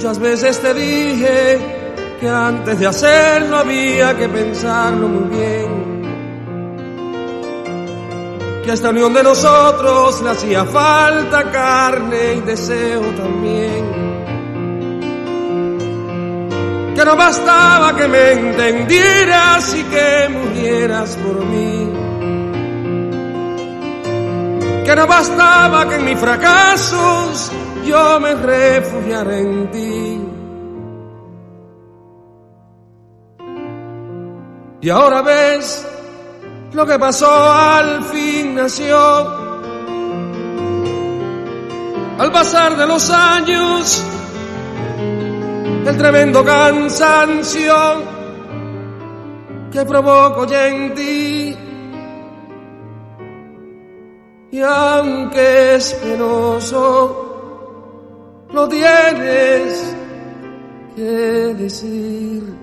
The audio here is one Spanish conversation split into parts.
Muchas veces te dije que antes de hacerlo había que pensarlo muy bien, que a esta unión de nosotros le hacía falta carne y deseo también, que no bastaba que me entendieras y que murieras por mí, que no bastaba que en mis fracasos yo me refugiara en ti. Y ahora ves lo que pasó, al fin nació. Al pasar de los años, el tremendo cansancio que provoco ya en ti. Y aunque es penoso, lo tienes que decir.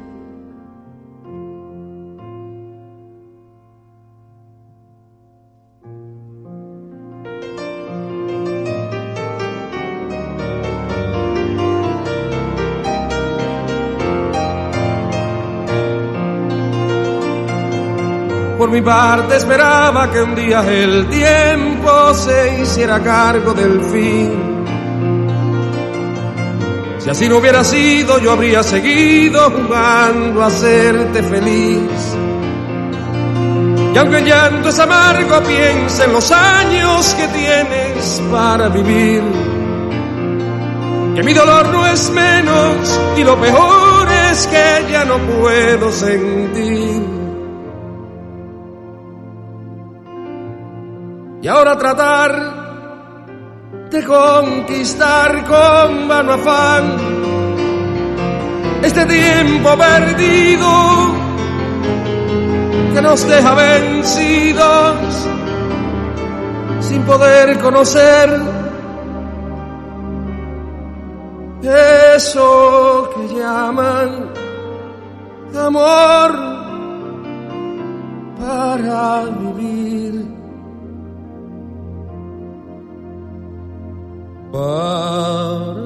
Por mi parte esperaba que un día el tiempo se hiciera cargo del fin. Si así no hubiera sido, yo habría seguido jugando a hacerte feliz. Y aunque el llanto es amargo, piensa en los años que tienes para vivir, que mi dolor no es menos y lo peor es que ya no puedo sentir. Y ahora tratar de conquistar con vano afán este tiempo perdido que nos deja vencidos sin poder conocer eso que llaman amor para vivir. Para